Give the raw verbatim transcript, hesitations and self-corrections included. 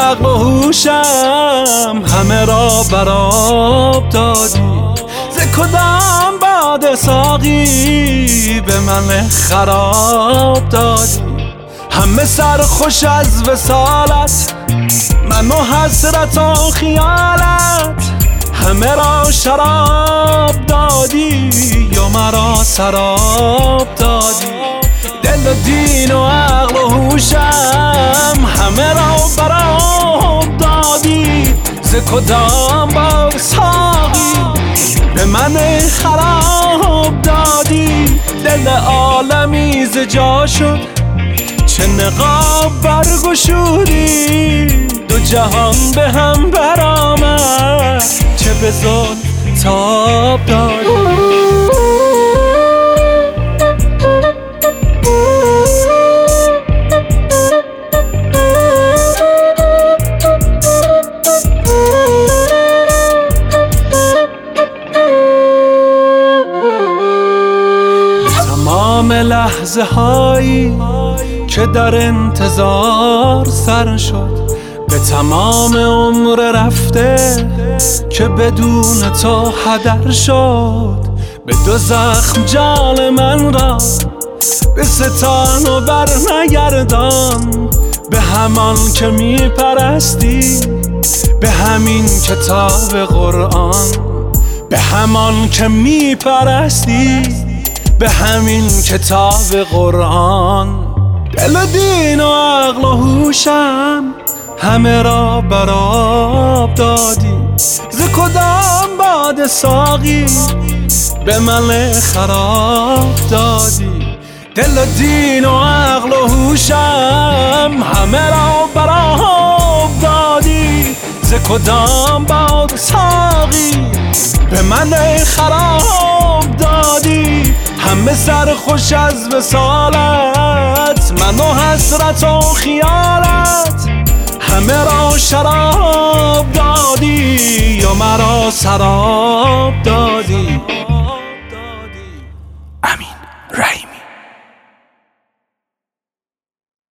عقل و هوشم همه را براب دادی. ز کدام باد ساقی به من خراب دادی. همه سرخوش از وصالت، من و حسرت و خیالت. همه را شراب دادی یا مرا سراب دادی. دل و دین و عقل و هوشم همه را براب دادی. ز کدام باد ساقی به من خراب دادی. دل عالمی ز جا شد، چه نقاب برگشودی. دو جهان به هم برآمد، چه به زلف تاب دادی. تمام لحظه هایی که در انتظار سر شد، به تمام عمر رفته که بدون تو هدر شد. به دو زخم جان من را به ستان و بر نگردان. به همان که می پرستی، به همین کتاب قرآن. به همان که می پرستی، به همین کتاب قرآن. دل و دین و عقل و هوشم همه را براب دادی. ز کدام باد ساقی به من خراب دادی. دل و دین و عقل و هوشم همه را براب دادی. ز کدام باد ساقی به من خراب دادی. همه سر خوش از وصالت، من و حسرت و خیالت. همه را شراب دادی یا مرا سراب دادی.